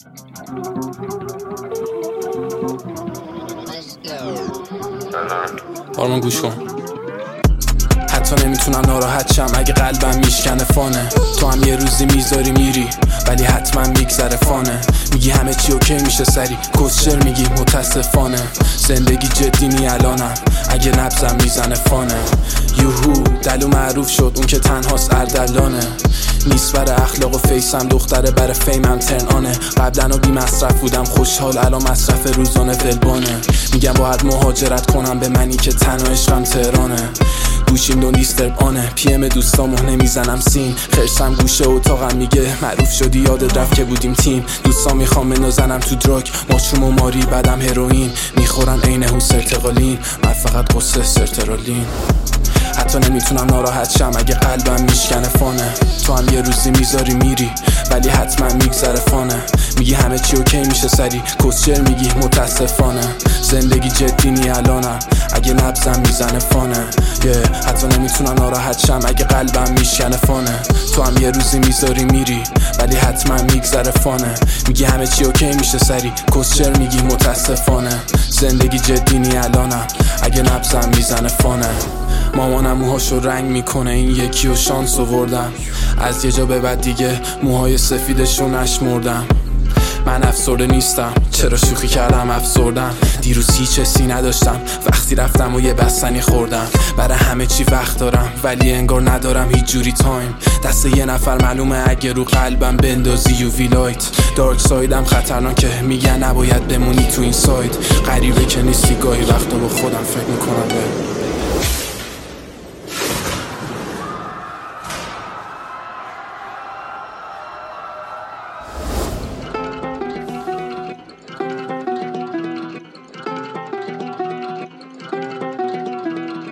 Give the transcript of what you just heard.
آرمان گوش کن. حتی نمیتونم ناراحت شم اگه قلبم میشکنه فانه. تو هم یه روزی میذاری میری ولی حتما میگذره فانه. میگی همه چی اوکی میشه سری، کسچر میگی متاسفانه. زندگی جدی نی الانم اگه نبزم میزنه فانه. یوهو دلو معروف شد اون که تنهاست اردلانه. نیست بر اخلاق و فیسم دختره بر فیمم ترن آنه. قبلا بی مصرف بودم خوشحال الان مصرف روزانه ولبانه. میگم باید مهاجرت کنم به منی که تنها عشقم تهرانه. گوشیم دو دیسترب آنه، پی ام دوستامو نمیزنم سین. خرسم گوشه اتاقم میگه معروف شدی یادت رفت که بودیم تیم. دوستان میخوام بنازنم تو دراگ، ماشروم و ماری بعدم هروئین. میخورن عین هوسرتقالین، من فقط قصه سرترالین. حتی نمیتونم ناراحت شم اگه قلبم میشکنه فانه. تو هم یه روزی میذاری میری ولی حتما میگذره فانه. میگی همه چی اوکی میشه سری، کسچر میگی متاسفانه. زندگی جدی نی الانم اگه نبزم میزنه فانه. حتی نمیتونم ناراحت شم اگه قلبم میشکنه فانه. تو هم یه روزی میذاری میری ولی حتما میگذره فانه. میگی همه چی اوکی میشه سری، کسچر میگی متاسفانه. زندگی جدی نی الانم اگه نبزم میزنه فانه. مامانم موهاشو رنگ میکنه، این یکی و شانس آوردم. از یه جا به بعد دیگه موهای سفیدشو نشمردم. من افسرده نیستم، چرا شوخی کردم افسردم. دیروز هیچ حسی نداشتم وقتی رفتم و یه بستنی خوردم. برای همه چی وقت دارم ولی انگار ندارم هیچ جوری تایم. دست یه نفر معلومه اگه رو قلبم بندازی یووی لایت. دارک سایدم خطرناکه، میگن نباید بمونی تو این ساید. غریبه که نیستی گاهی وقتا با خودم فکر میکنم